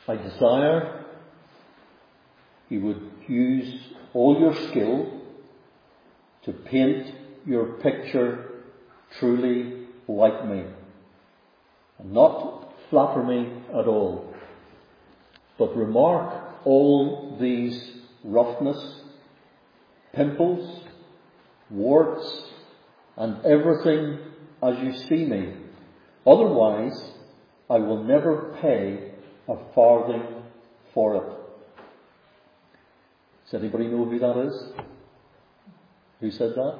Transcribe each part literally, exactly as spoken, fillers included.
I desire you would use all your skill to paint your picture truly like me, and not flatter me at all, but remark all these roughness, pimples, warts, and everything as you see me. Otherwise, I will never pay a farthing for it. Does anybody know who that is? Who said that?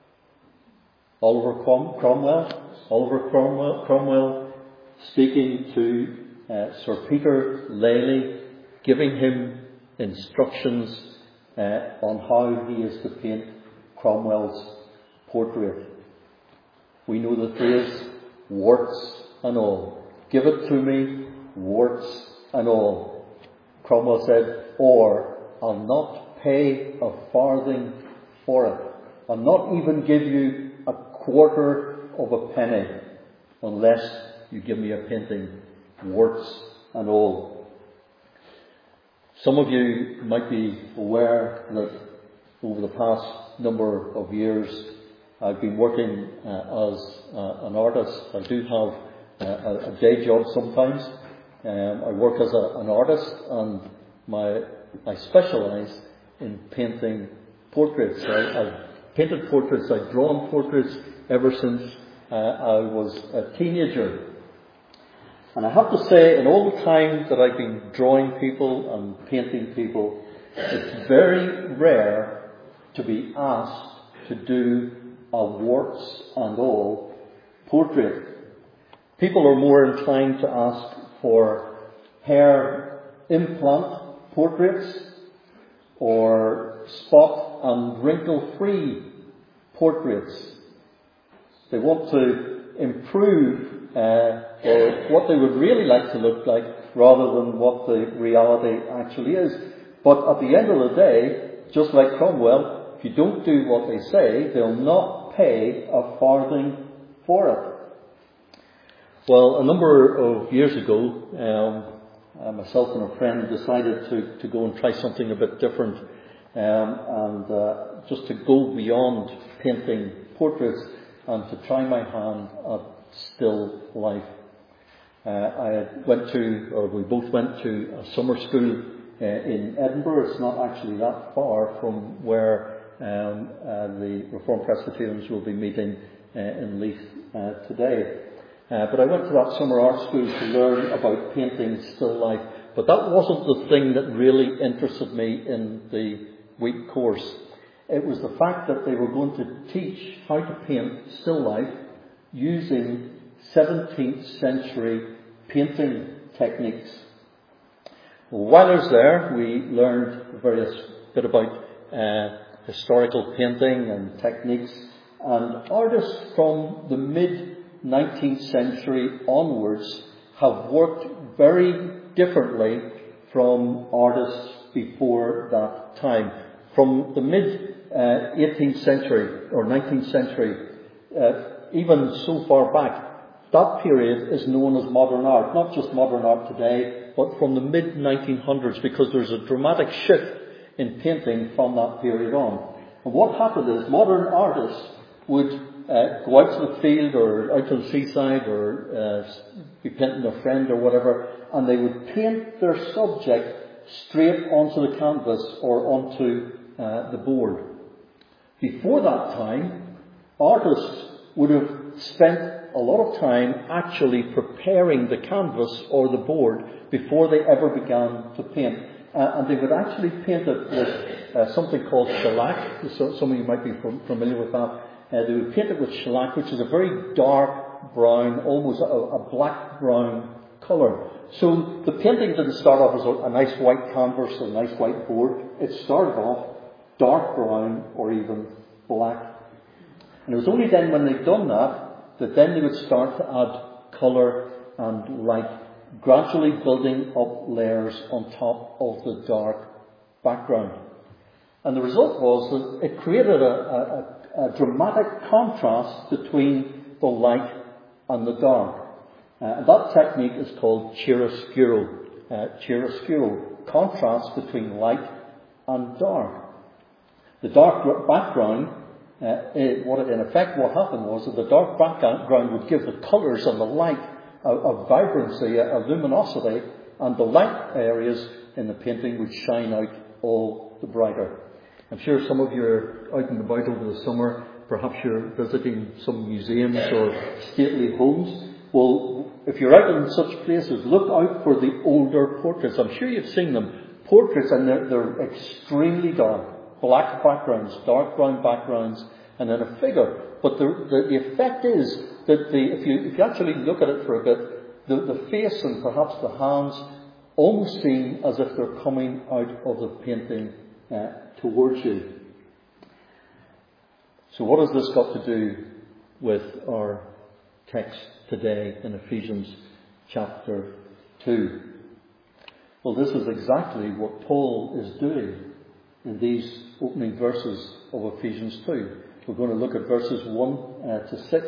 Oliver Crom- Cromwell. Oliver Cromwell, Cromwell speaking to uh, Sir Peter Lely, giving him instructions uh, on how he is to paint Cromwell's portrait. We know the phrase, warts and all. Give it to me, warts and all. Cromwell said, or I'll not pay a farthing for it. I'll not even give you a quarter of a penny unless you give me a painting, warts and all. Some of you might be aware that over the past number of years I've been working uh, as uh, an artist. I do have uh, a, a day job sometimes. Um, I work as a, an artist, and my I specialise in painting portraits. I, I've painted portraits, I've drawn portraits ever since uh, I was a teenager. And I have to say, in all the time that I've been drawing people and painting people, it's very rare to be asked to do a warts and all portrait. People are more inclined to ask for hair implant portraits or spot and wrinkle-free portraits. They want to improve uh, or what they would really like to look like rather than what the reality actually is. But at the end of the day, just like Cromwell, if you don't do what they say, they'll not pay a farthing for it. Well, a number of years ago, um, uh, myself and a friend decided to, to go and try something a bit different, um, and uh, just to go beyond painting portraits and to try my hand at still life. Uh, I went to, or we both went to a summer school uh, in Edinburgh. It's not actually that far from where um, uh, the Reformed Presbyterians will be meeting uh, in Leith uh, today. Uh, but I went to that summer art school to learn about painting still life. But that wasn't the thing that really interested me in the week course. It was the fact that they were going to teach how to paint still life using seventeenth century painting techniques. While I was there, we learned various bit about uh, historical painting and techniques, and artists from the mid nineteenth century onwards have worked very differently from artists before that time. From the mid uh, eighteenth century or nineteenth century, uh, even so far back, that period is known as modern art. Not just modern art today, but from the mid nineteen hundreds, because there's a dramatic shift in painting from that period on. And what happened is modern artists would uh, go out to the field or out to the seaside or uh, be painting a friend or whatever, and they would paint their subject straight onto the canvas or onto uh, the board. Before that time, artists would have spent a lot of time actually preparing the canvas or the board before they ever began to paint. Uh, and they would actually paint it with uh, something called shellac. So, some of you might be familiar with that. Uh, they would paint it with shellac, which is a very dark brown, almost a, a black-brown colour. So the painting didn't start off as a, a nice white canvas or a nice white board. It started off dark brown or even black. And it was only then when they'd done that that then they would start to add colour and light, gradually building up layers on top of the dark background. And the result was that it created a, a, a dramatic contrast between the light and the dark. Uh, and that technique is called chiaroscuro. uh, chiaroscuro, contrast between light and dark. The dark background, uh, it, what in effect what happened was that the dark background would give the colours and the light a, a vibrancy, a, a luminosity, and the light areas in the painting would shine out all the brighter. I'm sure some of you are out and about over the summer. Perhaps you're visiting some museums or stately homes. Well, if you're out in such places, look out for the older portraits. I'm sure you've seen them. Portraits, and they're, they're extremely dark. Black backgrounds, dark brown backgrounds, and then a figure. But the, the, the effect is that the, if, you, if you actually look at it for a bit, the, the face and perhaps the hands almost seem as if they're coming out of the painting uh, towards you. So what has this got to do with our text today in Ephesians chapter two? Well, this is exactly what Paul is doing in these opening verses of Ephesians two. We're going to look at verses one uh, to six.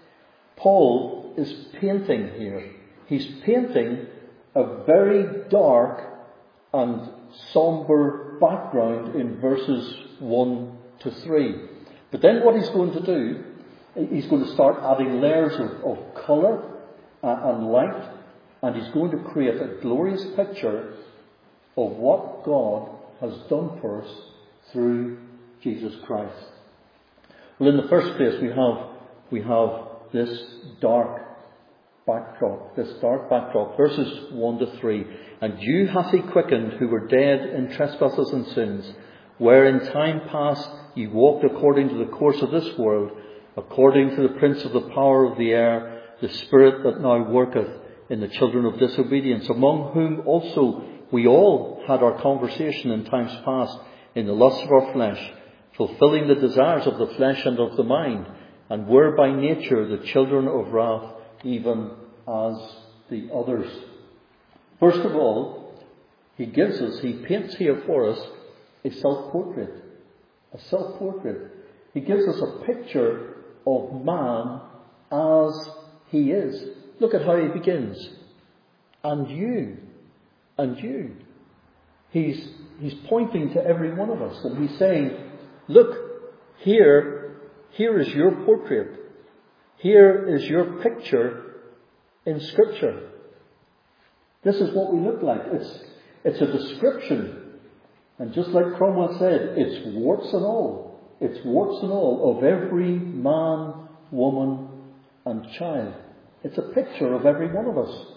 Paul is painting here. He's painting a very dark and somber background in verses one to three. But then what he's going to do, he's going to start adding layers of, of colour uh, and light, and he's going to create a glorious picture of what God has done for us through Jesus Christ. Well, in the first place, we have we have this dark backdrop, this dark backdrop, verses one to three. And you hath he quickened who were dead in trespasses and sins, where in time past ye walked according to the course of this world, according to the prince of the power of the air, the spirit that now worketh in the children of disobedience, among whom also we all had our conversation in times past, in the lust of our flesh, fulfilling the desires of the flesh and of the mind, and were by nature the children of wrath, even as the others. First of all, he gives us, he paints here for us a self-portrait. A self-portrait. He gives us a picture of man as he is. Look at how he begins. And you. And you. He's, he's pointing to every one of us, and he's saying, look, here, here is your portrait. Here is your picture in Scripture. This is what we look like. It's, it's a description. And just like Cromwell said, it's warts and all. It's warts and all of every man, woman and child. It's a picture of every one of us.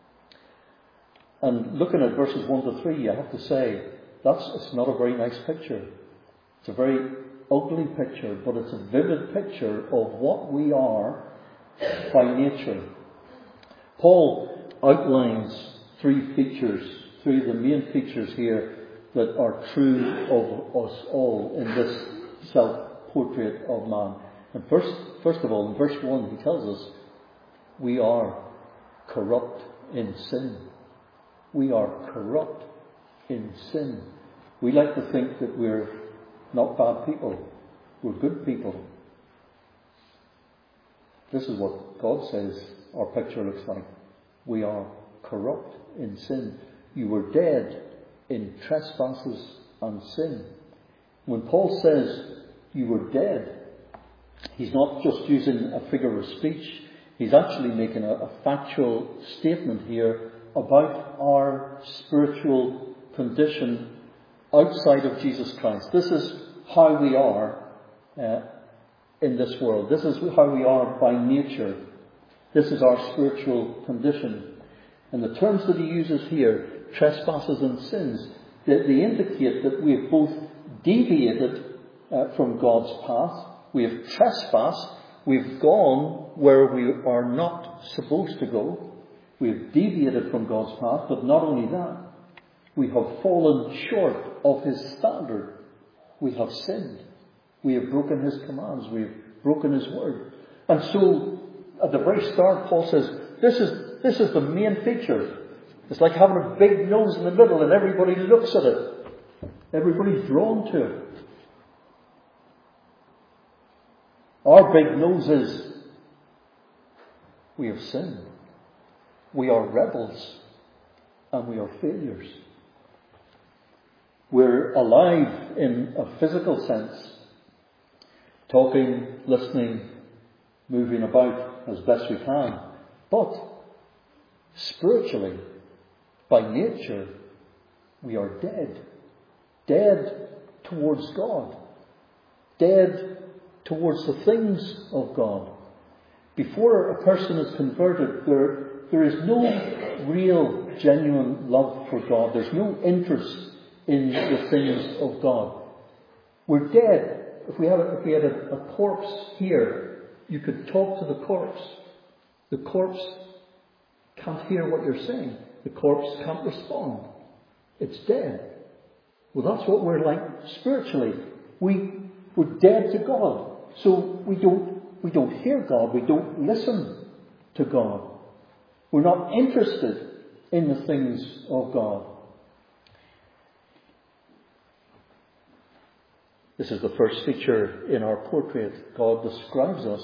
And looking at verses one to three, I have to say, that's it's not a very nice picture. It's a very ugly picture, but it's a vivid picture of what we are by nature. Paul outlines three features, three of the main features here that are true of us all in this self-portrait of man. And first, first of all, in verse one, he tells us we are corrupt in sin. We are corrupt in sin. We like to think that we're not bad people. We're good people. This is what God says our picture looks like. We are corrupt in sin. You were dead in trespasses and sin. When Paul says you were dead, he's not just using a figure of speech. He's actually making a, a factual statement here about our spiritual condition outside of Jesus Christ. This is how we are uh, in this world. This is how we are by nature. This is our spiritual condition. And the terms that he uses here, trespasses and sins, they, they indicate that we have both deviated uh, from God's path, we have trespassed, we've gone where we are not supposed to go, we have deviated from God's path, but not only that, we have fallen short of his standard. We have sinned. We have broken his commands. We have broken his word. And so, at the very start, Paul says, this is, this is the main feature. It's like having a big nose in the middle and everybody looks at it. Everybody's drawn to it. Our big nose is, we have sinned. We are rebels. and we are failures. We're alive in a physical sense, talking, listening, moving about as best we can. But spiritually, by nature, we are dead. Dead towards God. Dead towards the things of God. Before a person is converted, there, there is no real, genuine love for God. There's no interest in the things of God. We're dead. If we had a, if we had a, a corpse here, you could talk to the corpse. The corpse can't hear what you're saying. The corpse can't respond. It's dead. Well, that's what we're like spiritually. We, we're dead to God. So we don't, we don't hear God. We don't listen to God. We're not interested in the things of God. This is the first feature in our portrait. God describes us.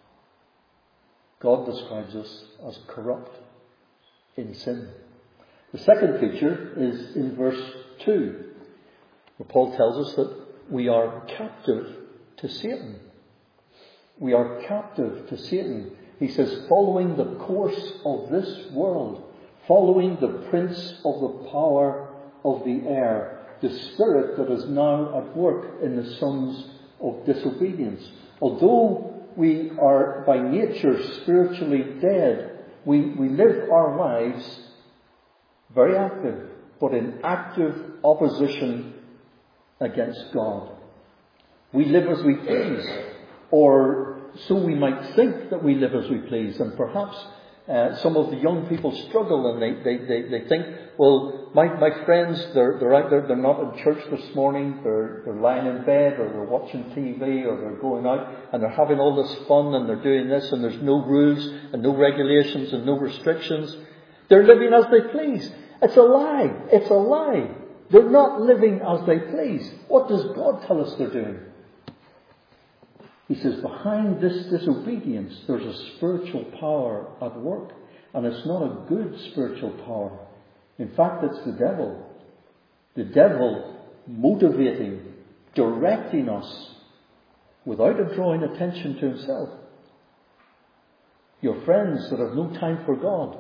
God describes us as corrupt in sin. The second feature is in verse two, where Paul tells us that we are captive to Satan. We are captive to Satan. He says, following the course of this world, following the prince of the power of the air, the spirit that is now at work in the sons of disobedience. Although we are by nature spiritually dead, we, we live our lives very active, but in active opposition against God. We live as we please, or so we might think that we live as we please, and perhaps Uh, some of the young people struggle and they, they, they, they think, well, my, my friends, they're, they're out there, they're not in church this morning, they're, they're lying in bed or they're watching T V or they're going out and they're having all this fun and they're doing this and there's no rules and no regulations and no restrictions. They're living as they please. It's a lie. It's a lie. They're not living as they please. What does God tell us they're doing? He says, behind this disobedience, there's a spiritual power at work. And it's not a good spiritual power. In fact, it's the devil. The devil motivating, directing us without it drawing attention to himself. Your friends that have no time for God.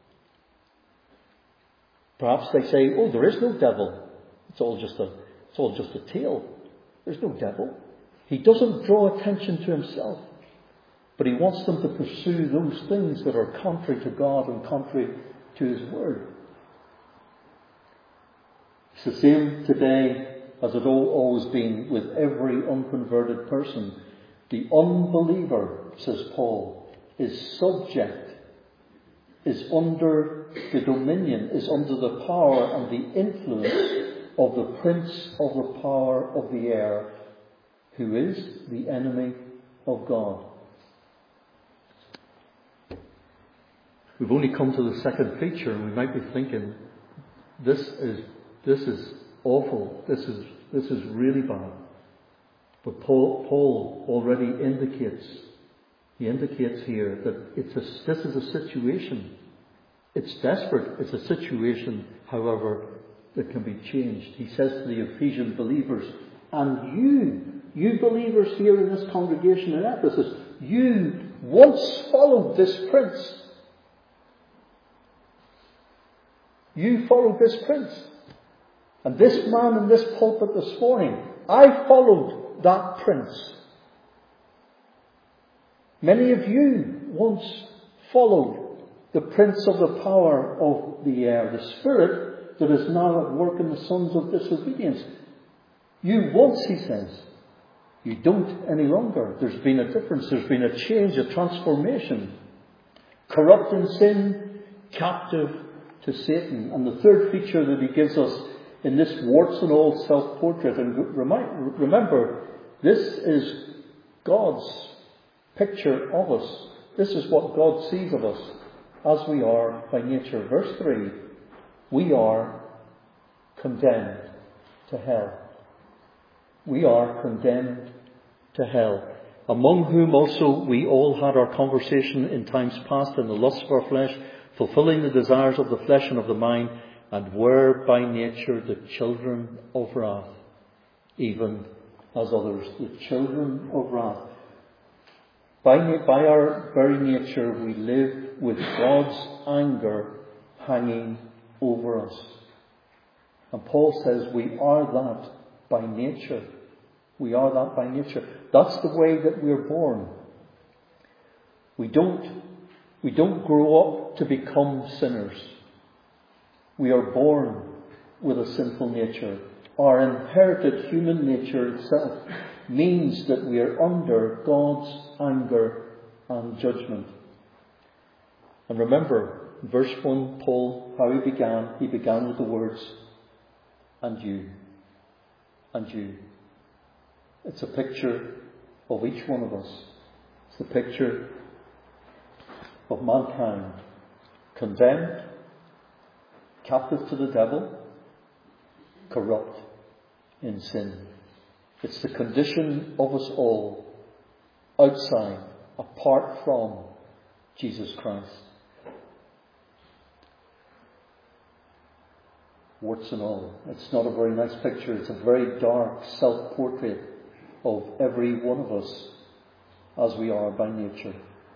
Perhaps they say, oh, there is no devil. It's all just a, it's all just a tale. There's no devil. He doesn't draw attention to himself, but he wants them to pursue those things that are contrary to God and contrary to his word. It's the same today as it all always been with every unconverted person. The unbeliever, says Paul, is subject, is under the dominion, is under the power and the influence of the prince of the power of the air, who is the enemy of God. We've only come to the second feature and we might be thinking, this is this is awful, this is this is really bad. But Paul, Paul already indicates, he indicates here that it's a, this is a situation. It's desperate. It's a situation, however, that can be changed. He says to the Ephesian believers, and you, you believers here in this congregation in Ephesus, you once followed this prince. You followed this prince. And this man in this pulpit this morning, I followed that prince. Many of you once followed the prince of the power of the air, the spirit that is now at work in the sons of disobedience. You once, he says. You don't any longer. There's been a difference. There's been a change, a transformation. Corrupt in sin, captive to Satan. And the third feature that he gives us in this warts and all self-portrait, and remind, remember, this is God's picture of us. This is what God sees of us as we are by nature. Verse three, we are condemned to hell. We are condemned to hell, among whom also we all had our conversation in times past in the lusts of our flesh, fulfilling the desires of the flesh and of the mind, and were by nature the children of wrath, even as others. The children of wrath. By, by our very nature, we live with God's anger hanging over us. And Paul says we are that by nature. We are that by nature. That's the way that we're born. We don't, we don't grow up to become sinners. We are born with a sinful nature. Our inherited human nature itself means that we are under God's anger and judgment. And remember, verse one, Paul, how he began, he began with the words, and you, and you. It's a picture of each one of us. It's the picture of mankind, condemned, captive to the devil, corrupt in sin. It's the condition of us all, outside, apart from Jesus Christ. Warts and all. It's not a very nice picture. It's a very dark self-portrait of every one of us as we are by nature.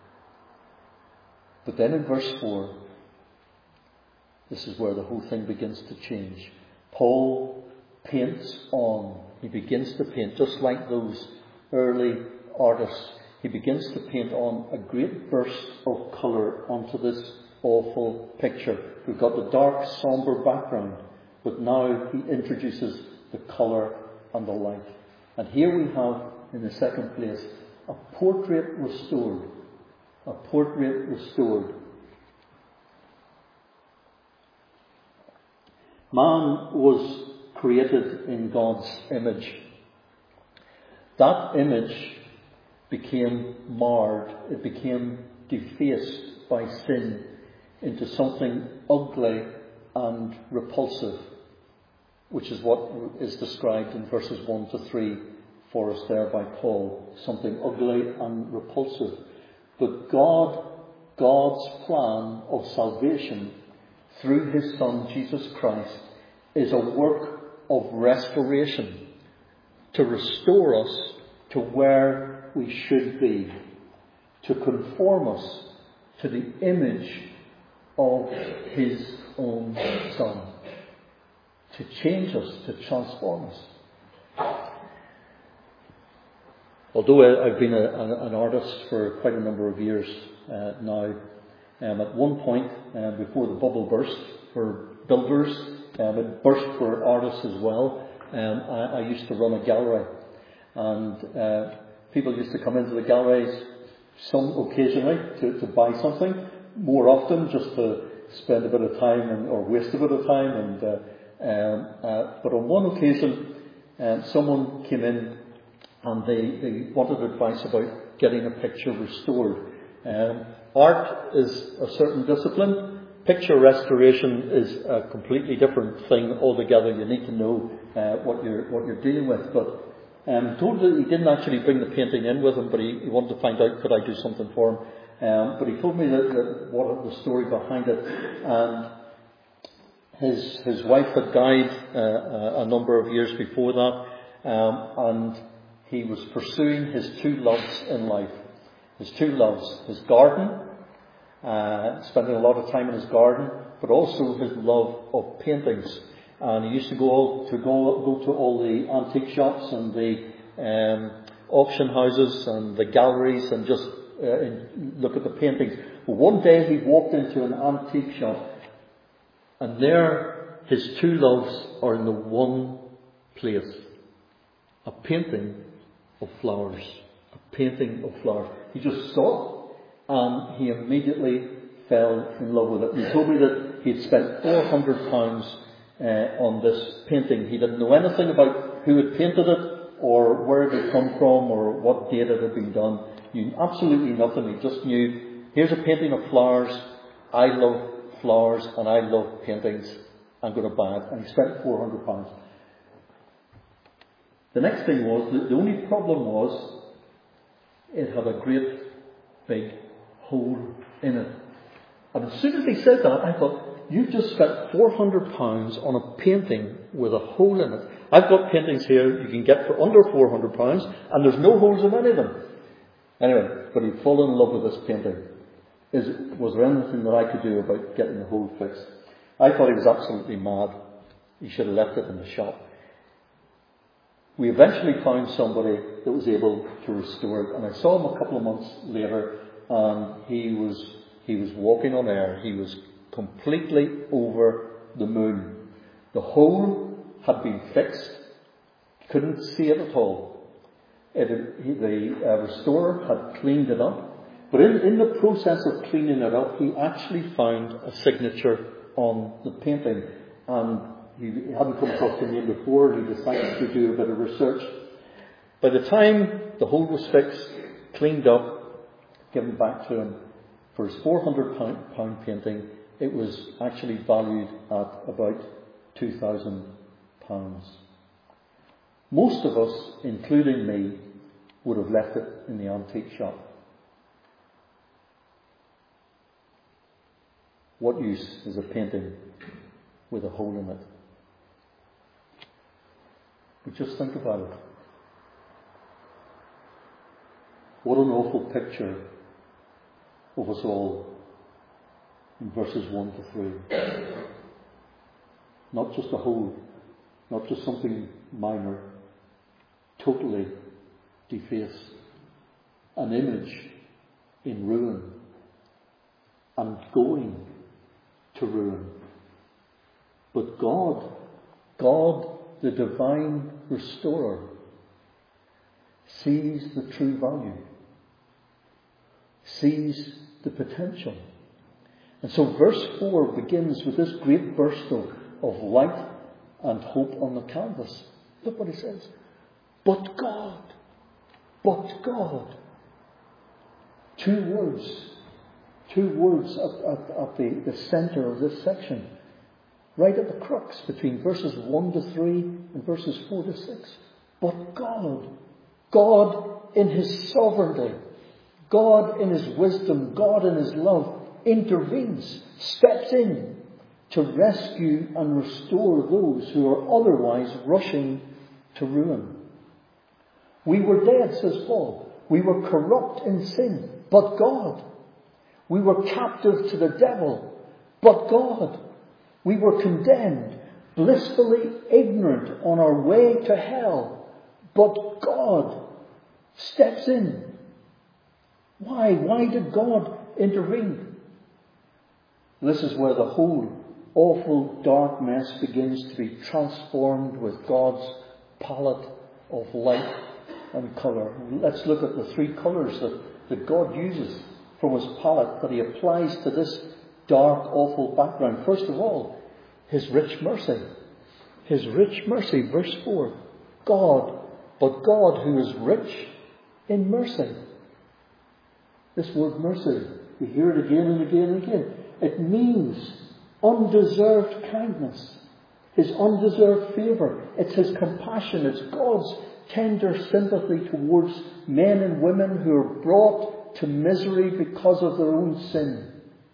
But then in verse four, this is where the whole thing begins to change. Paul paints on. He begins to paint, just like those early artists. He begins to paint on a great burst of colour onto this awful picture. We've got the dark, sombre background, but now he introduces the colour and the light. And here we have, in the second place, a portrait restored. A portrait restored. Man was created in God's image. That image became marred. It became defaced by sin into something ugly and repulsive, which is what is described in verses one to three for us there by Paul. Something ugly and repulsive. But God, God's plan of salvation through His Son Jesus Christ is a work of restoration to restore us to where we should be, to conform us to the image of His own Son, to change us, to transform us. Although I've been a, a, an artist for quite a number of years uh, now, um, at one point, uh, before the bubble burst for builders, um, it burst for artists as well. Um, I, I used to run a gallery, and uh, people used to come into the galleries some occasionally to, to buy something, more often just to spend a bit of time and, or waste a bit of time. And uh, um, uh, but on one occasion, uh, someone came in and they, they wanted advice about getting a picture restored. Um, art is a certain discipline. Picture restoration is a completely different thing altogether. You need to know uh, what you're what you're dealing with. But um, told that he didn't actually bring the painting in with him, but he, he wanted to find out could I do something for him. Um, but he told me that, that what the story behind it. And his his wife had died uh, a number of years before that, um, and he was pursuing his two loves in life. His two loves, his garden, uh, spending a lot of time in his garden, but also his love of paintings. And he used to go all, to go go to all the antique shops and the um, auction houses and the galleries and just uh, in, look at the paintings. But one day he walked into an antique shop, and there his two loves are in the one place: a painting of flowers. A painting of flowers. He just saw it, and he immediately fell in love with it. He told me that he had spent four hundred pounds uh, on this painting. He didn't know anything about who had painted it, or where it had come from, or what date it had been done. He knew absolutely nothing. He just knew, here's a painting of flowers. I love flowers, and I love paintings. I'm going to buy it. And he spent four hundred pounds. The next thing was, the, the only problem was, it had a great big hole in it. And as soon as he said that, I thought, you've just spent four hundred pounds on a painting with a hole in it. I've got paintings here you can get for under four hundred pounds, and there's no holes in any of them. Anyway, but he'd fallen in love with this painting. Is, was there anything that I could do about getting the hole fixed? I thought he was absolutely mad. He should have left it in the shop. We eventually found somebody that was able to restore it, and I saw him a couple of months later, and he was he was walking on air. He was completely over the moon. The hole had been fixed. Couldn't see it at all. It had, he, the uh, restorer had cleaned it up. But in, in the process of cleaning it up, he actually found a signature on the painting. And he hadn't come across the name before. He decided to do a bit of research. By the time the hole was fixed, cleaned up, given back to him, for his four hundred pound painting, it was actually valued at about two thousand pounds. Most of us, including me, would have left it in the antique shop. What use is a painting with a hole in it? But just think about it. What an awful picture of us all in verses one to three. Not just a hole, not just something minor, totally defaced. An image in ruin and going to ruin. But God, God, the divine restorer, sees the true value, sees the potential. And so verse four begins with this great burst of, of light and hope on the canvas. Look what he says. But God, but God. Two words, two words at, at, at the, the centre of this section. Right at the crux between verses one to three and verses four to six. But God, God in His sovereignty, God in His wisdom, God in His love, intervenes, steps in to rescue and restore those who are otherwise rushing to ruin. We were dead, says Paul. We were corrupt in sin, but God. We were captive to the devil, but God. We were condemned, blissfully ignorant on our way to hell, but God steps in. Why? Why did God intervene? This is where the whole awful dark mess begins to be transformed with God's palette of light and colour. Let's look at the three colours that, that God uses from His palette that He applies to this dark, awful background. First of all, His rich mercy. His rich mercy, verse four. God, but God who is rich in mercy. This word mercy, we hear it again and again and again. It means undeserved kindness. His undeserved favour. It's His compassion. It's God's tender sympathy towards men and women who are brought to misery because of their own sin.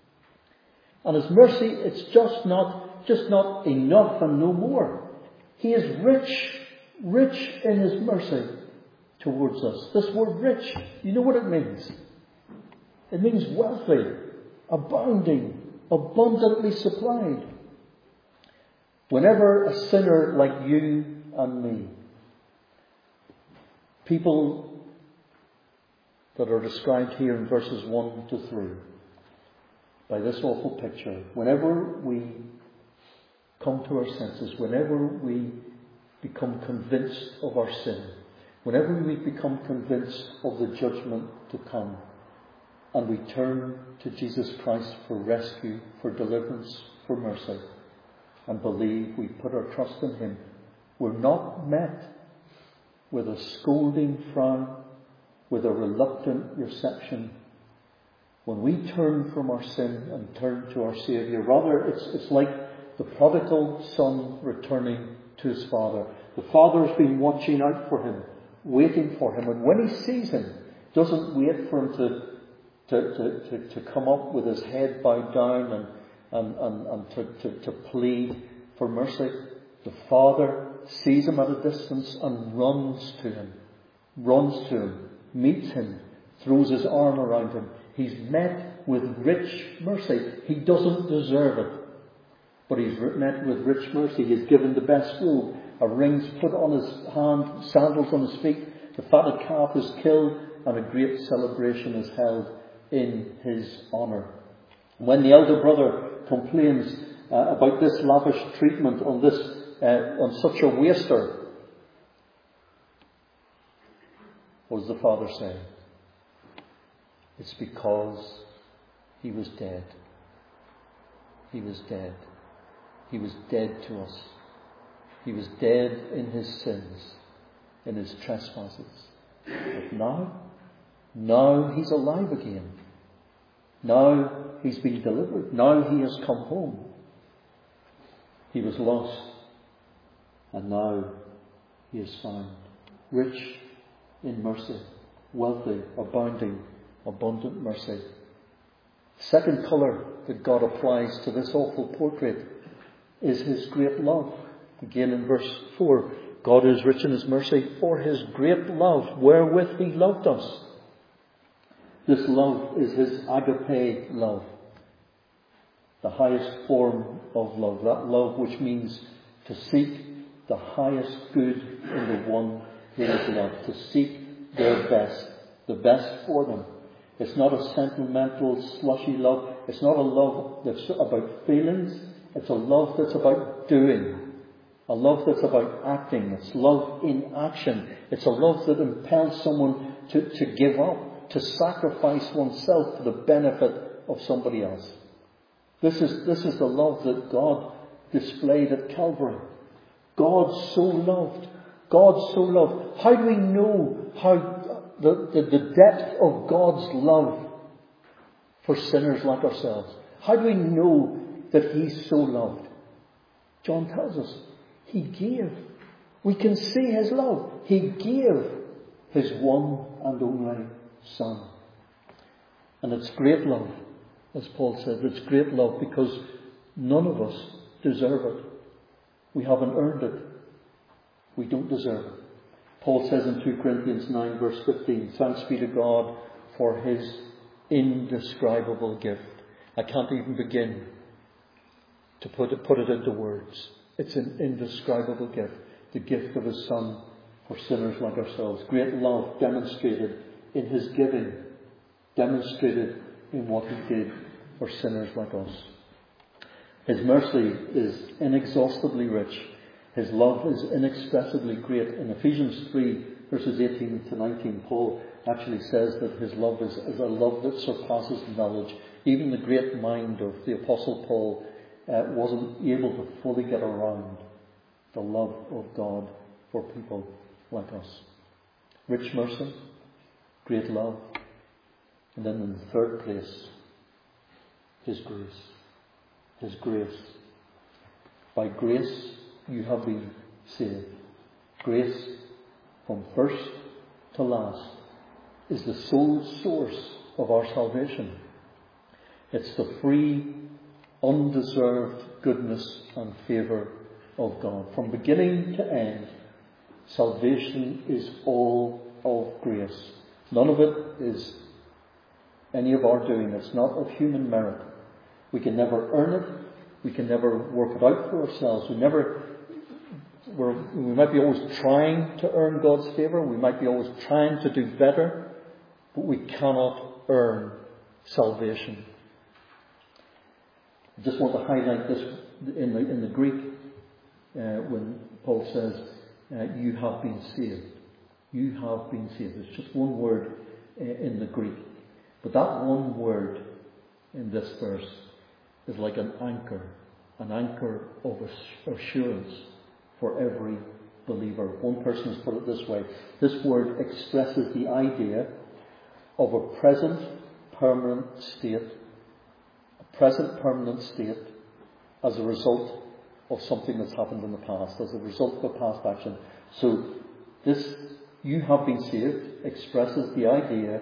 And His mercy, it's just not, just not enough and no more. He is rich, rich in His mercy towards us. This word rich, you know what it means? It means wealthy, abounding, abundantly supplied. Whenever a sinner like you and me, people that are described here in verses one to three, by this awful picture, whenever we come to our senses, whenever we become convinced of our sin, whenever we become convinced of the judgment to come, and we turn to Jesus Christ for rescue, for deliverance, for mercy, and believe, we put our trust in Him, we're not met with a scolding frown, with a reluctant reception. When we turn from our sin and turn to our Saviour, rather it's, it's like the prodigal son returning to his father. The father's been watching out for him, waiting for him, and when he sees him, doesn't wait for him to to, to, to, to come up with his head bowed down and, and, and, and to, to, to plead for mercy. The Father sees him at a distance and runs to him, runs to him, meets him, throws his arm around him. He's met with rich mercy. He doesn't deserve it, but he's met with rich mercy. He's given the best robe, a ring's put on his hand, sandals on his feet. The fatted calf is killed, and a great celebration is held in his honour. When the elder brother complains uh, about this lavish treatment on this uh, on such a waster, what does the father say? It's because he was dead. He was dead. He was dead to us. He was dead in his sins, in his trespasses. But now, now he's alive again. Now he's been delivered. Now he has come home. He was lost, and now he is found. Rich in mercy, wealthy, abounding, abundant mercy. Second colour that God applies to this awful portrait is his great love. Again in verse four, God is rich in his mercy for his great love wherewith he loved us. This love is his agape love, the highest form of love. That love which means to seek the highest good in the one who is loved, to seek their best, the best for them. It's not a sentimental, slushy love. It's not a love that's about feelings. It's a love that's about doing. A love that's about acting. It's love in action. It's a love that impels someone to, to give up, to sacrifice oneself for the benefit of somebody else. This is, this is the love that God displayed at Calvary. God so loved. God so loved. How do we know how the, the, the depth of God's love for sinners like ourselves? How do we know that he's so loved? John tells us. He gave. We can see his love. He gave his one and only Son. And it's great love, as Paul says. It's great love because none of us deserve it. We haven't earned it. We don't deserve it. Paul says in two Corinthians nine verse fifteen, thanks be to God for his indescribable gift. I can't even begin to put it, put it into words. It's an indescribable gift. The gift of his Son for sinners like ourselves. Great love demonstrated in his giving. Demonstrated in what he did for sinners like us. His mercy is inexhaustibly rich. His love is inexpressibly great. In Ephesians three verses eighteen to nineteen, Paul actually says that his love is, is a love that surpasses knowledge. Even the great mind of the Apostle Paul Uh, wasn't able to fully get around the love of God for people like us. Rich mercy, great love, and then in the third place, his grace. His grace. By grace you have been saved. Grace from first to last is the sole source of our salvation. It's the free, undeserved goodness and favour of God. From beginning to end, salvation is all of grace. None of it is any of our doing. It's not of human merit. We can never earn it. We can never work it out for ourselves. We never, we're, we might be always trying to earn God's favour. We might be always trying to do better, but we cannot earn salvation. I just want to highlight this in the, in the Greek uh, when Paul says, uh, you have been saved. You have been saved. It's just one word uh, in the Greek. But that one word in this verse is like an anchor, an anchor of assurance for every believer. One person has put it this way. This word expresses the idea of a present permanent state present permanent state as a result of something that's happened in the past, as a result of a past action. So this, you have been saved, expresses the idea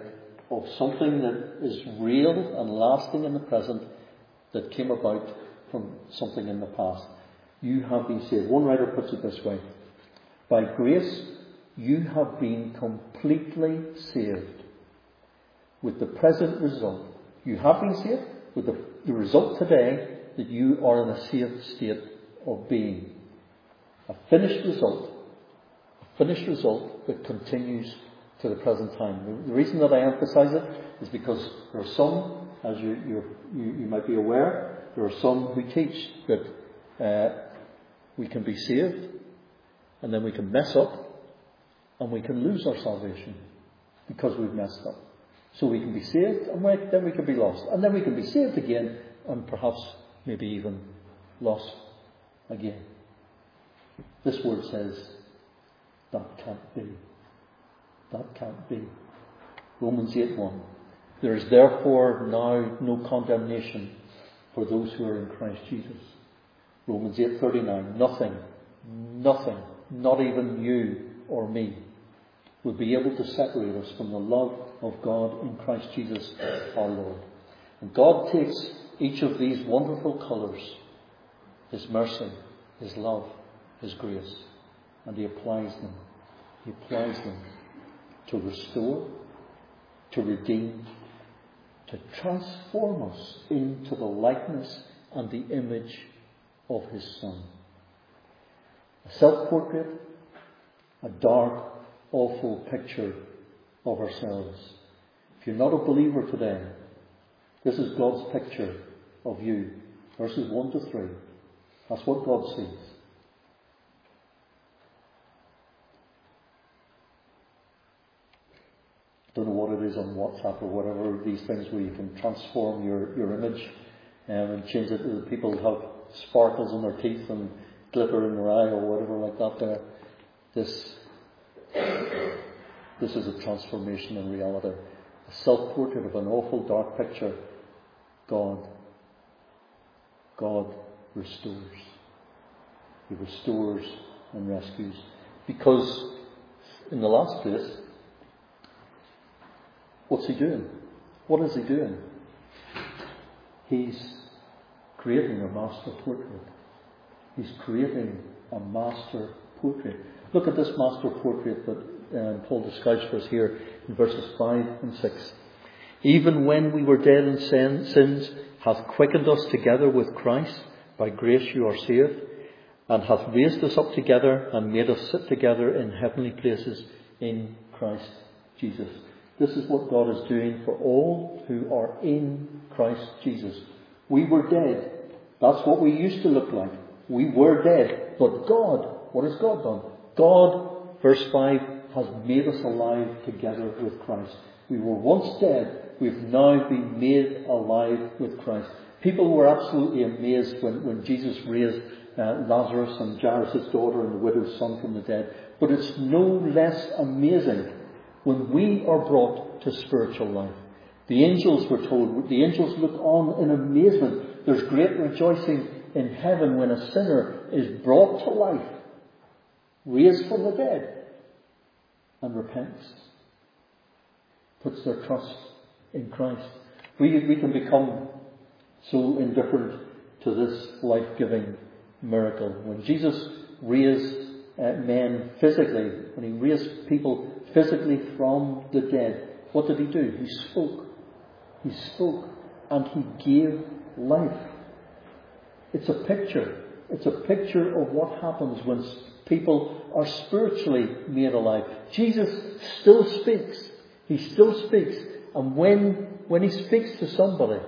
of something that is real and lasting in the present that came about from something in the past. You have been saved. One writer puts it this way: by grace you have been completely saved, with the present result. You have been saved with the, the result today that you are in a saved state of being. A finished result. A finished result that continues to the present time. The reason that I emphasize it is because there are some, as you, you, you might be aware, there are some who teach that uh, we can be saved and then we can mess up and we can lose our salvation because we've messed up. So we can be saved and then we can be lost. And then we can be saved again and perhaps maybe even lost again. This word says that can't be. That can't be. Romans eight one. There is therefore now no condemnation for those who are in Christ Jesus. Romans eight thirty-nine. Nothing, nothing, not even you or me, will be able to separate us from the love of God in Christ Jesus our Lord. And God takes each of these wonderful colours, His mercy, His love, His grace, and He applies them. He applies them to restore, to redeem, to transform us into the likeness and the image of His Son. A self-portrait, a dark, awful picture of ourselves. If you're not a believer today, this is God's picture of you. Verses one to three. That's what God sees. Don't know what it is on WhatsApp or whatever, these things where you can transform your, your image um, and change it to the people who have sparkles in their teeth and glitter in their eye or whatever like that. There, this, this is a transformation in reality. A self-portrait of an awful dark picture. God. God restores. He restores and rescues. Because in the last place, what's He doing? What is He doing? He's creating a master portrait. He's creating a master portrait. Look at this master portrait that um, Paul describes for us here in verses five and six. Even when we were dead in sin, sins, hath quickened us together with Christ. By grace you are saved. And hath raised us up together and made us sit together in heavenly places in Christ Jesus. This is what God is doing for all who are in Christ Jesus. We were dead. That's what we used to look like. We were dead. But God, what has God done? God, verse five, has made us alive together with Christ. We were once dead. We've now been made alive with Christ. People were absolutely amazed when, when Jesus raised uh, Lazarus and Jairus' daughter and the widow's son from the dead. But it's no less amazing when we are brought to spiritual life. The angels were told, the angels look on in amazement. There's great rejoicing in heaven when a sinner is brought to life, raised from the dead, and repents, puts their trust in Christ. We, we can become so indifferent to this life-giving miracle. When Jesus raised uh, men physically, when He raised people physically from the dead, what did He do? He spoke. He spoke and He gave life. It's a picture. It's a picture of what happens when people are spiritually made alive. Jesus still speaks. He still speaks. And when, when He speaks to somebody,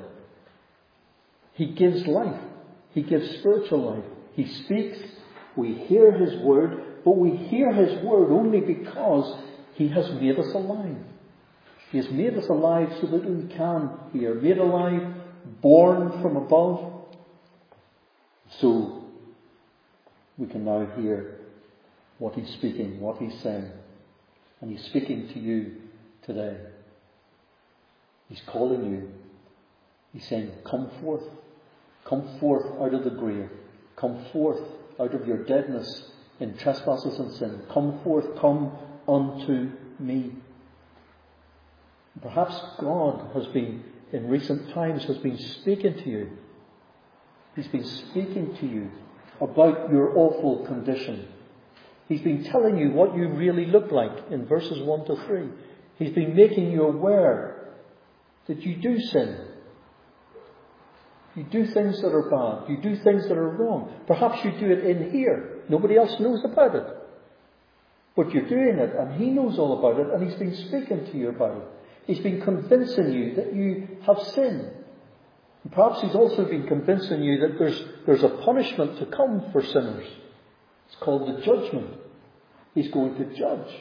He gives life. He gives spiritual life. He speaks. We hear His word, but we hear His word only because He has made us alive. He has made us alive so that we can hear. Made alive, born from above. So we can now hear what He's speaking, what He's saying. And He's speaking to you today. He's calling you. He's saying, come forth. Come forth out of the grave. Come forth out of your deadness in trespasses and sin. Come forth, come unto me. Perhaps God has been, in recent times, has been speaking to you. He's been speaking to you about your awful condition. He's been telling you what you really look like in verses one to three. He's been making you aware that you do sin. You do things that are bad. You do things that are wrong. Perhaps you do it in here. Nobody else knows about it. But you're doing it, and He knows all about it, and He's been speaking to you about it. He's been convincing you that you have sinned. And perhaps He's also been convincing you that there's, there's a punishment to come for sinners. It's called the judgment. He's going to judge.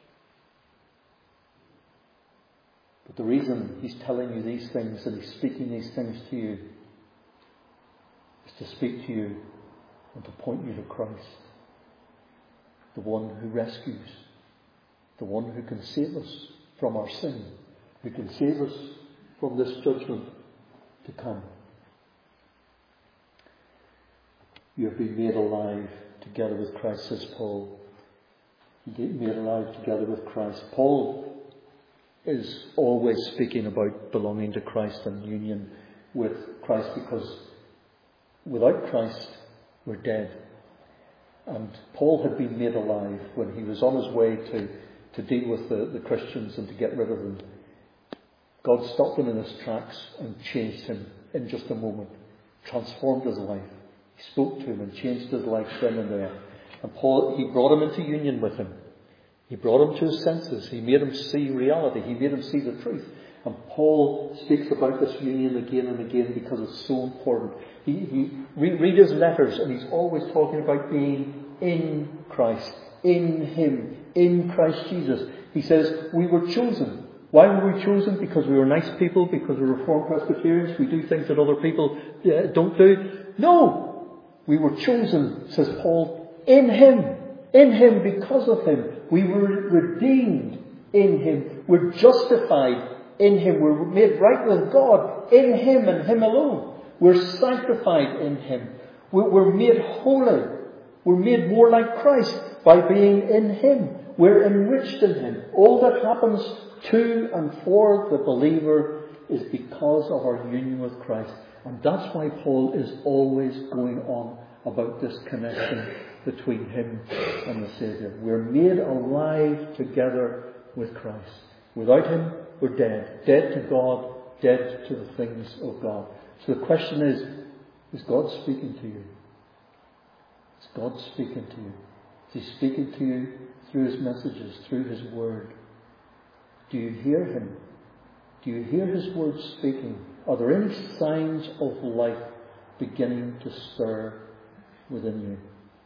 But the reason He's telling you these things and He's speaking these things to you is to speak to you and to point you to Christ. The one who rescues. The one who can save us from our sin. Who can save us from this judgment to come. You have been made alive together with Christ, says Paul. Made alive together with Christ. Paul is always speaking about belonging to Christ and union with Christ, because without Christ we're dead. And Paul had been made alive when he was on his way to, to deal with the, the Christians and to get rid of them. God stopped him in his tracks and changed him in just a moment. Transformed his life. He spoke to him and changed his life then and there. And Paul, he brought him into union with him. He brought him to his senses. He made him see reality. He made him see the truth. And Paul speaks about this union again and again because it's so important. He, he read, read his letters, and he's always talking about being in Christ, in Him, in Christ Jesus. He says, we were chosen. Why were we chosen? Because we were nice people, because we were Reformed Presbyterians, we do things that other people uh, don't do. No! We were chosen, says Paul, in Him. In Him, because of Him. We were redeemed in Him. We're justified in Him. We're made right with God in Him and Him alone. We're sanctified in Him. We're made holy. We're made more like Christ by being in Him. We're enriched in Him. All that happens to and for the believer is because of our union with Christ. And that's why Paul is always going on about this connection between him and the Saviour. We're made alive together with Christ. Without Him, we're dead. Dead to God, dead to the things of God. So the question is, is God speaking to you? Is God speaking to you? Is He speaking to you through His messages, through His Word? Do you hear Him? Do you hear His Word speaking? Are there any signs of life beginning to stir within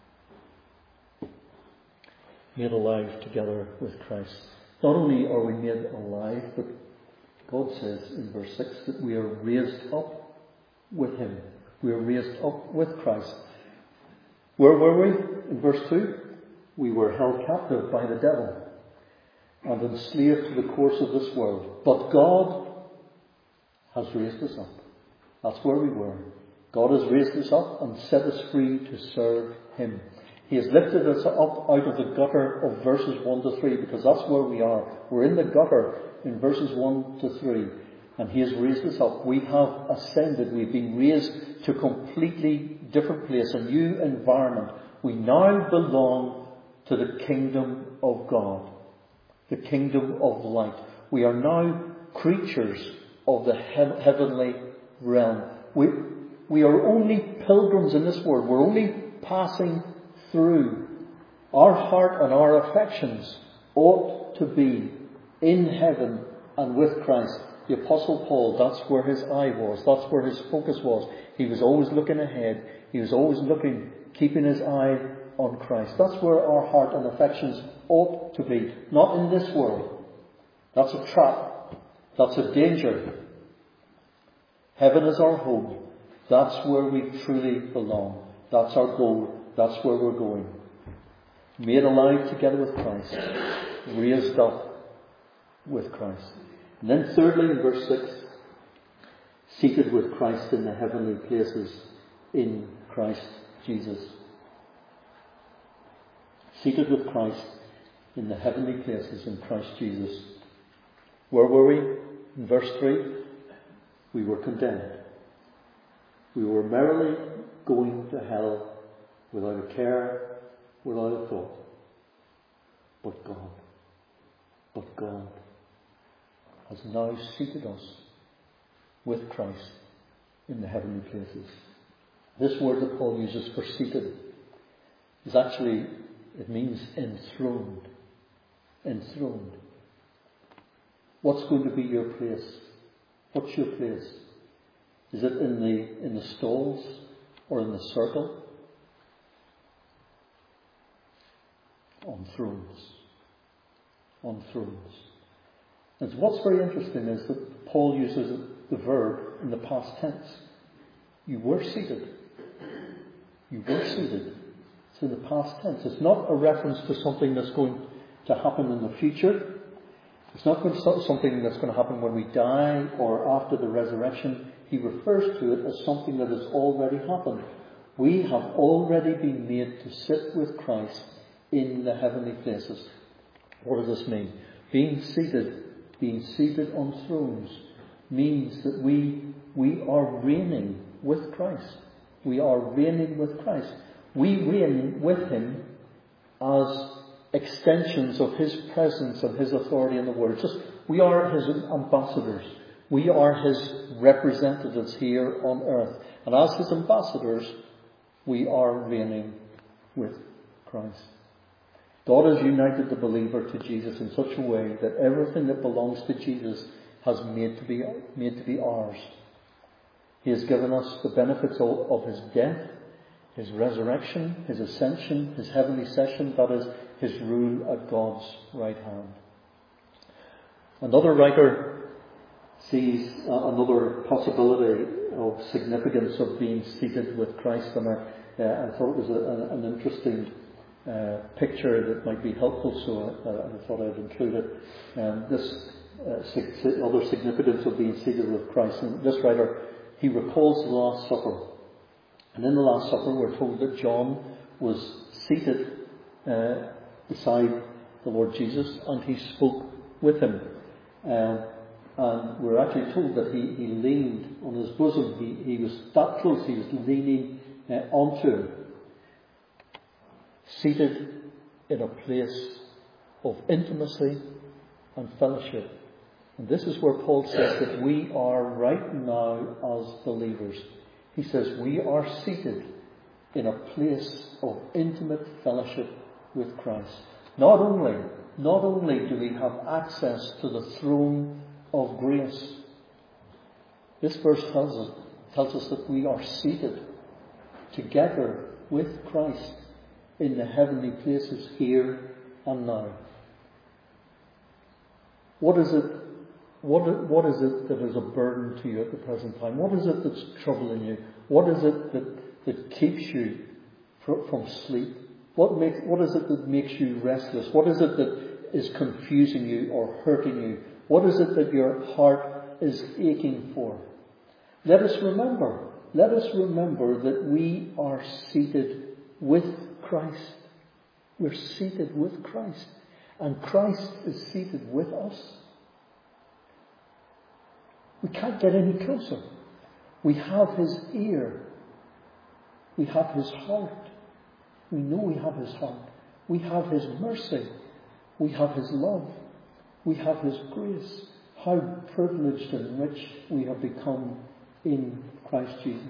you? Made alive together with Christ. Not only are we made alive, but God says in verse six that we are raised up with Him. We are raised up with Christ. Where were we? In verse two, we were held captive by the devil and enslaved to the course of this world. But God has raised us up. That's where we were. God has raised us up and set us free to serve Him. He has lifted us up out of the gutter of verses one to three, because that's where we are. We're in the gutter in verses one to three. And He has raised us up. We have ascended. We've been raised to a completely different place, a new environment. We now belong to the kingdom of God, the kingdom of light. We are now creatures of the he- heavenly realm. We, we are only pilgrims in this world. We're only passing through. Our heart and our affections ought to be in heaven and with Christ. The Apostle Paul, that's where his eye was. That's where his focus was. He was always looking ahead. He was always looking, keeping his eye on Christ. That's where our heart and affections ought to be. Not in this world. That's a trap. That's a danger. Heaven is our home. That's where we truly belong. That's our goal. That's where we're going. Made alive together with Christ. Raised up with Christ. And then thirdly, in verse six, seated with Christ in the heavenly places in Christ Jesus. Seated with Christ in the heavenly places in Christ Jesus. Where were we? In verse three, we were condemned. We were merrily going to hell without a care, without a thought. But God, but God has now seated us with Christ in the heavenly places. This word that Paul uses for seated is actually, it means enthroned. Enthroned. What's going to be your place? What's your place? Is it in the in the stalls or in the circle? On thrones. On thrones. And what's very interesting is that Paul uses the verb in the past tense. You were seated. You were seated. It's in the past tense. It's not a reference to something that's going to happen in the future. It's not going to, something that's going to happen when we die or after the resurrection. He refers to it as something that has already happened. We have already been made to sit with Christ in the heavenly places. What does this mean? Being seated, being seated on thrones means that we, we are reigning with Christ. We are reigning with Christ. We reign with Him as extensions of His presence and His authority in the world. Just, we are His ambassadors. We are His representatives here on earth. And as His ambassadors, we are reigning with Christ. God has united the believer to Jesus in such a way that everything that belongs to Jesus has made to be, made to be ours. He has given us the benefits of, of His death, His resurrection, His ascension, His heavenly session, that is, His rule at God's right hand. Another writer sees uh, another possibility of significance of being seated with Christ, and I, uh, I thought it was a, an interesting uh, picture that might be helpful, so I, I thought I'd include it. Um, this uh, sig- other significance of being seated with Christ. And this writer, he recalls the Last Supper. And in the Last Supper, we're told that John was seated uh, beside the Lord Jesus, and he spoke with him. Uh, and we're actually told that he, he leaned on his bosom. He, he was that close, he was leaning uh, onto him. Seated in a place of intimacy and fellowship. And this is where Paul says that we are right now as believers. He says we are seated in a place of intimate fellowship with Christ. Not only, not only do we have access to the throne of grace. This verse tells us, tells us that we are seated together with Christ in the heavenly places here and now. What is it? What, what is it that is a burden to you at the present time? What is it that's troubling you? What is it that, that keeps you from, from sleep? What makes, what is it that makes you restless? What is it that is confusing you or hurting you? What is it that your heart is aching for? Let us remember, let us remember that we are seated with Christ. We're seated with Christ. And Christ is seated with us. We can't get any closer. We have His ear. We have His heart. We know we have His heart. We have His mercy. We have His love. We have His grace. How privileged and rich we have become in Christ Jesus.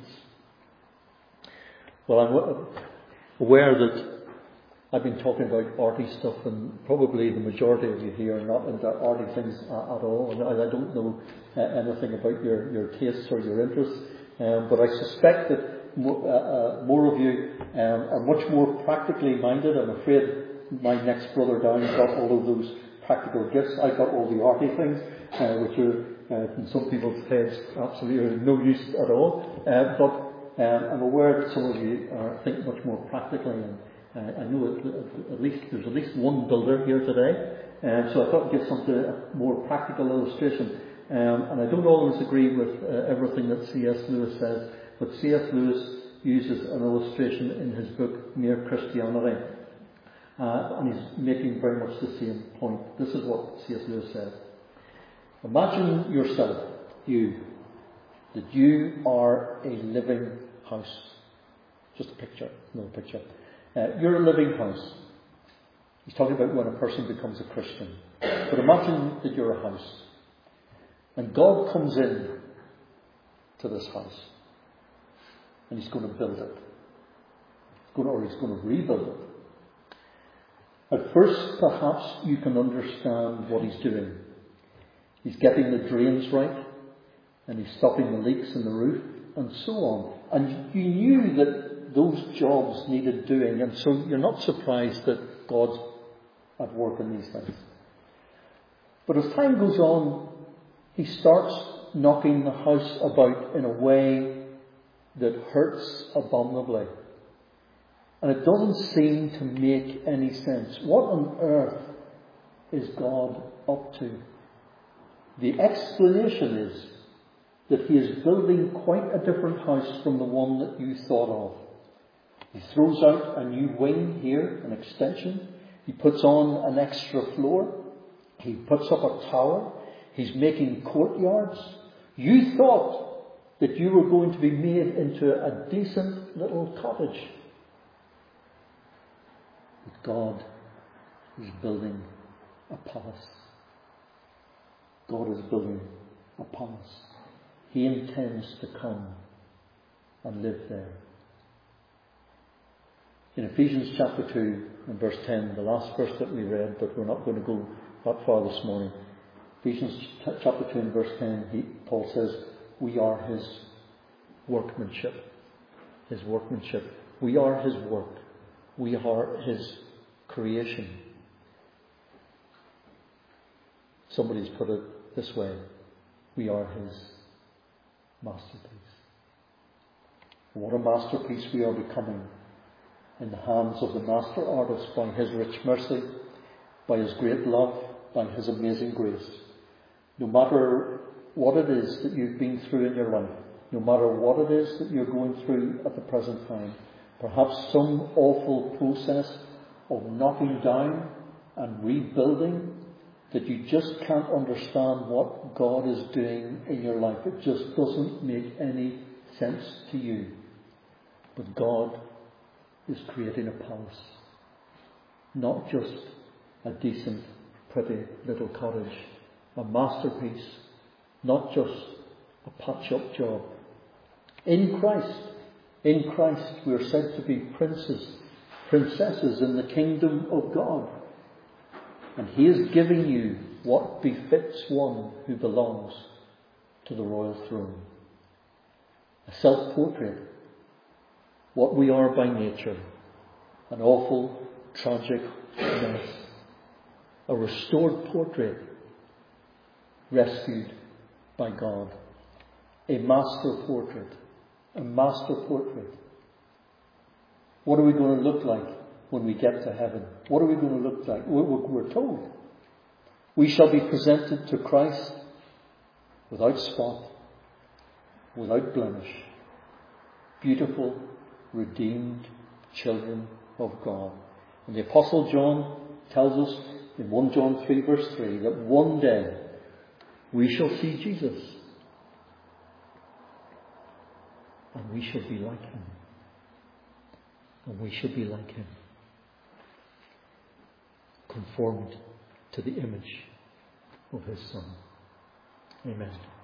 Well, I'm aware that I've been talking about arty stuff, and probably the majority of you here are not into arty things uh, at all. And I, I don't know uh, anything about your, your tastes or your interests, um, but I suspect that more, uh, uh, more of you um, are much more practically minded. I'm afraid my next brother down got all of those practical gifts. I got all the arty things, uh, which are uh, in some people's heads absolutely no use at all. Uh, but um, I'm aware that some of you are think much more practically. And, Uh, I know at, at least there's at least one builder here today, um, so I thought I'd give something a more practical illustration. Um, and I don't always agree with uh, everything that C S Lewis says, but C S Lewis uses an illustration in his book Mere Christianity, uh, and he's making very much the same point. This is what C S Lewis said: Imagine yourself, you, that you are a living house. Just a picture, no picture. Uh, you're a living house. He's talking about when a person becomes a Christian. But imagine that you're a house. And God comes in to this house. And He's going to build it. He's going to, or He's going to rebuild it. At first, perhaps you can understand what He's doing. He's getting the drains right. And He's stopping the leaks in the roof. And so on. And you knew that those jobs needed doing. And so you're not surprised that God's at work in these things. But as time goes on, He starts knocking the house about in a way that hurts abominably. And it doesn't seem to make any sense. What on earth is God up to? The explanation is that He is building quite a different house from the one that you thought of. He throws out a new wing here, an extension. He puts on an extra floor. He puts up a tower. He's making courtyards. You thought that you were going to be made into a decent little cottage. But God is building a palace. God is building a palace. He intends to come and live there. In Ephesians chapter two and verse ten, the last verse that we read, but we're not going to go that far this morning. Ephesians chapter two and verse ten, he, Paul says, we are His workmanship. His workmanship. We are His work. We are His creation. Somebody's put it this way. We are His masterpiece. What a masterpiece we are becoming in the hands of the master artist by His rich mercy, by His great love, by His amazing grace. No matter what it is that you've been through in your life, no matter what it is that you're going through at the present time, perhaps some awful process of knocking down and rebuilding that you just can't understand what God is doing in your life. It just doesn't make any sense to you. But God is creating a palace. Not just a decent, pretty little cottage. A masterpiece. Not just a patch-up job. In Christ, in Christ we are said to be princes, princesses in the kingdom of God. And He is giving you what befits one who belongs to the royal throne. A self-portrait. What we are by nature. An awful, tragic mess. A restored portrait. Rescued by God. A master portrait. A master portrait. What are we going to look like when we get to heaven? What are we going to look like? We're, we're told. We shall be presented to Christ without spot, without blemish. Beautiful, redeemed children of God. And the Apostle John tells us in First John three verse three that one day we shall see Jesus. And we shall be like Him. And we shall be like Him. Conformed to the image of His Son. Amen.